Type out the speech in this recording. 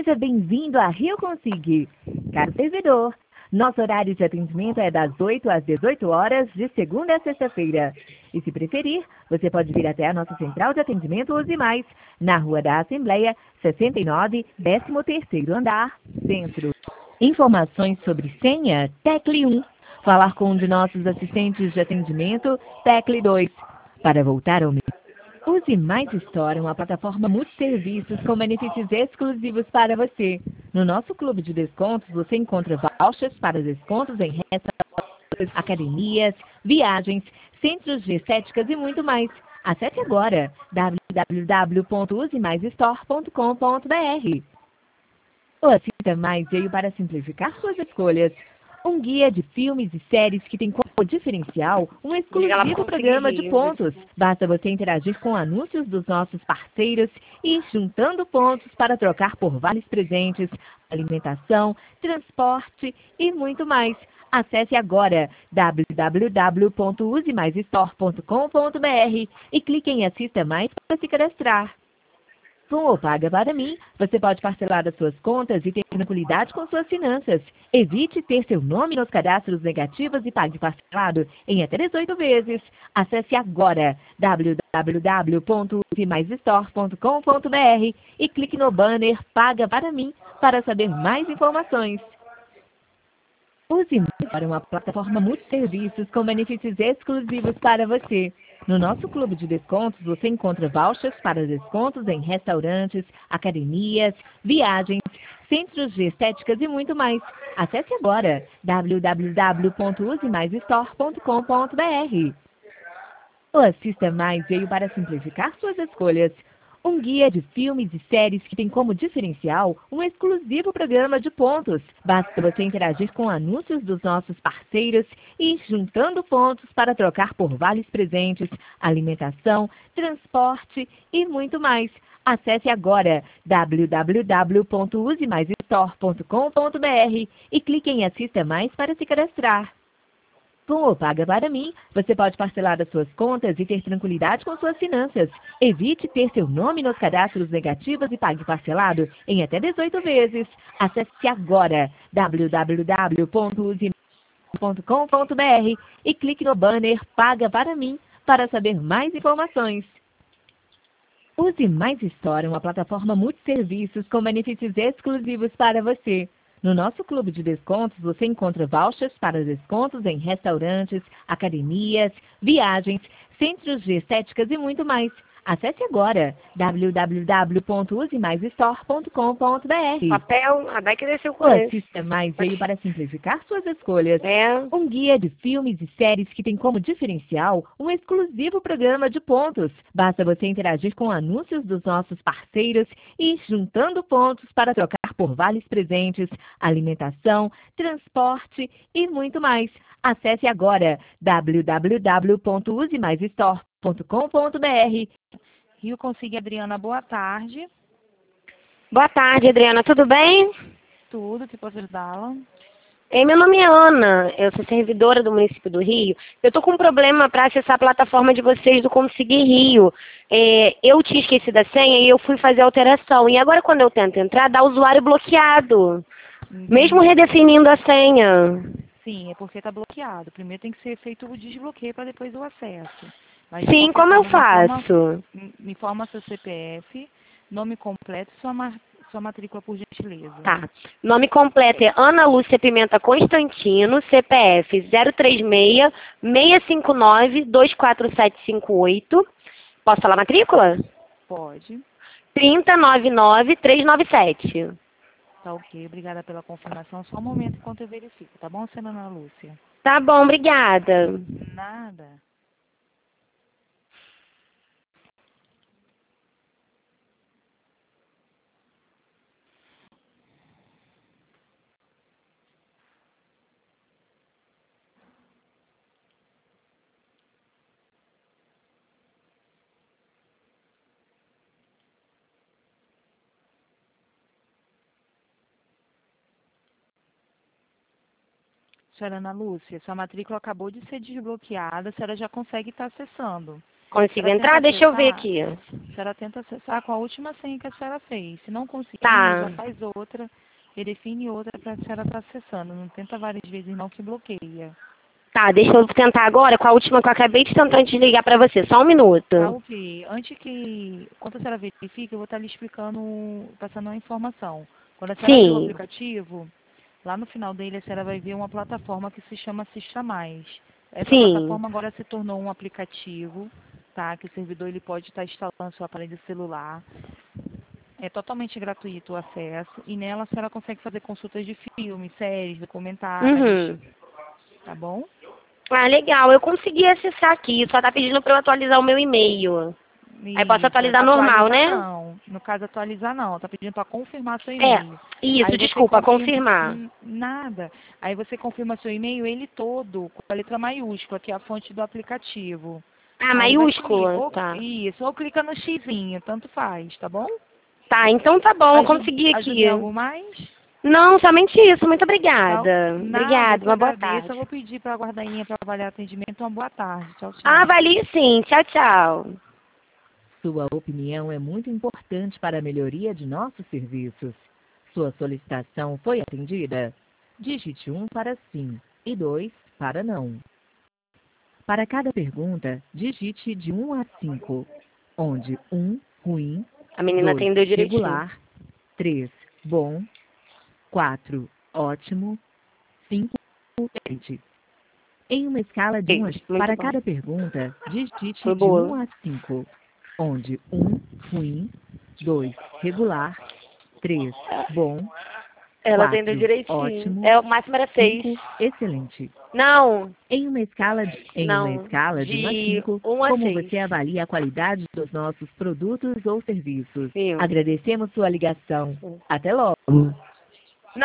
Seja bem-vindo a Rio Consig. Caro servidor, nosso horário de atendimento é das 8 às 18 horas, de segunda a sexta-feira. E se preferir, você pode vir até a nossa central de atendimento Use Mais, na Rua da Assembleia, 69, 13º andar, Centro. Informações sobre senha, tecle 1. Falar com um de nossos assistentes de atendimento, tecle 2. Para voltar ao menu, Use Mais Store, uma plataforma multisserviços com benefícios exclusivos para você. No nosso clube de descontos, você encontra vouchers para descontos em restaurantes, academias, viagens, centros de estéticas e muito mais. Acesse agora www.usemaisstore.com.br. O Assista Mais veio para simplificar suas escolhas. Um guia de filmes e séries que tem como diferencial um exclusivo programa de pontos. Basta você interagir com anúncios dos nossos parceiros e ir juntando pontos para trocar por vales presentes, alimentação, transporte e muito mais. Acesse agora www.usemaisstore.com.br e clique em Assista Mais para se cadastrar. Com o Paga Para Mim, você pode parcelar as suas contas e ter tranquilidade com suas finanças. Evite ter seu nome nos cadastros negativos e pague parcelado em até 18 vezes. Acesse agora www.usemaisstore.com.br e clique no banner Paga Para Mim para saber mais informações. Use Mais é uma plataforma multisserviços com benefícios exclusivos para você. No nosso clube de descontos, você encontra vouchers para descontos em restaurantes, academias, viagens, centros de estéticas e muito mais. Acesse agora www.usemaisstore.com.br. O Assista Mais veio para simplificar suas escolhas. Um guia de filmes e séries que tem como diferencial um exclusivo programa de pontos. Basta você interagir com anúncios dos nossos parceiros e ir juntando pontos para trocar por vales presentes, alimentação, transporte e muito mais. Acesse agora www.usemaisstore.com.br e clique em Assista Mais para se cadastrar. Com o Paga Para Mim, você pode parcelar as suas contas e ter tranquilidade com suas finanças. Evite ter seu nome nos cadastros negativos e pague parcelado em até 18 vezes. Acesse agora www.usemaisstore.com.br e clique no banner Paga Para Mim para saber mais informações. Use Mais Store, uma plataforma multisserviços com benefícios exclusivos para você. No nosso clube de descontos, você encontra vouchers para descontos em restaurantes, academias, viagens, centros de estéticas e muito mais. Acesse agora www.usemaisstore.com.br. Papel, a Beck desceu com O esse. Assista Mais veio para simplificar suas escolhas. É. Um guia de filmes e séries que tem como diferencial um exclusivo programa de pontos. Basta você interagir com anúncios dos nossos parceiros e ir juntando pontos para trocar por vales presentes, alimentação, transporte e muito mais. Acesse agora www.usemaisstore.com.br. Rio Consig, Adriana, boa tarde. Boa tarde, Adriana, tudo bem? Tudo, que posso ajudá-la? Meu nome é Ana, eu sou servidora do município do Rio. Eu estou com um problema para acessar a plataforma de vocês do Consig Rio. Eu tinha esquecido a senha e eu fui fazer a alteração. E agora, quando eu tento entrar, dá usuário bloqueado, mesmo redefinindo a senha. Sim, é porque está bloqueado. Primeiro tem que ser feito o desbloqueio para depois o acesso. Mas, Sim, como eu faço? Me informa seu CPF, nome completo e sua matrícula, por gentileza. Tá. Nome completo é Ana Lúcia Pimenta Constantino, CPF 036-659-24758. Posso falar a matrícula? Pode. 399-397. Tá ok, obrigada pela confirmação. Só um momento enquanto eu verifico, tá bom, senhora Ana Lúcia? Tá bom, obrigada. Nada. Senhora Ana Lúcia, sua matrícula acabou de ser desbloqueada, a senhora já consegue estar acessando. Consigo Ela entrar? tenta Deixa eu ver acessar. aqui. A senhora tenta acessar com a última senha que a senhora fez. Se não conseguir, Tá. já faz outra e define outra para a senhora estar acessando. Não tenta várias vezes não que bloqueia. Tá, deixa eu tentar agora com a última que eu acabei de tentar antes de ligar pra você. Só um Tá minuto. ok. Quando a senhora verifica, eu vou estar lhe explicando, passando uma informação. Quando a senhora abrir o Sim. aplicativo, lá no final dele a senhora vai ver uma plataforma que se chama Assista Mais. Essa Sim. plataforma agora se tornou um aplicativo, tá? Que o servidor ele pode estar instalando no seu aparelho celular. É totalmente gratuito o acesso e nela a senhora consegue fazer consultas de filmes, séries, documentários, Uhum. tá bom? Ah, legal. Eu consegui acessar aqui. Só tá pedindo pra eu atualizar o meu e-mail. Aí posso Isso, atualizar normal, atualizar né? não. No caso, atualizar não. Tá pedindo para confirmar seu É. e-mail. Isso, Aí você desculpa, confirma. confirmar. Nada. Aí você confirma seu e-mail, ele todo, com a letra maiúscula, que é a fonte do aplicativo. Ah, Aí vai sumir. maiúscula? Tá. Isso, ou clica no xizinho, tanto faz, tá bom? Tá, então tá bom, eu consegui Ajuda em aqui. algo mais? Não, somente isso. Muito Tá. obrigada. Nada, eu Obrigada, que uma boa agradeço. Eu tarde. vou pedir para a guardainha para avaliar atendimento. Uma boa tarde. Tchau, Ah, tchau. vali sim. Tchau, tchau. Sua opinião é muito importante para a melhoria de nossos serviços. Sua solicitação foi atendida? Digite 1 para sim e 2 para não. Para cada pergunta, digite de 1 a 5, onde 1, ruim, A menina 2, atendeu direitinho. regular, 3, bom, 4, ótimo, 5, excelente. Em uma escala de 1 a 5, Muito para bom. cada pergunta, digite Foi de boa. 1 a 5, onde 1, ruim, 2, regular, 3, bom, Ela atendeu 4, direitinho. ótimo, É, o máximo era 6. 5, excelente. Não, Em uma escala não. de 1 a De 5, 1 a como 6. você avalia a qualidade dos nossos produtos ou serviços? Viu? Agradecemos sua ligação. Até logo.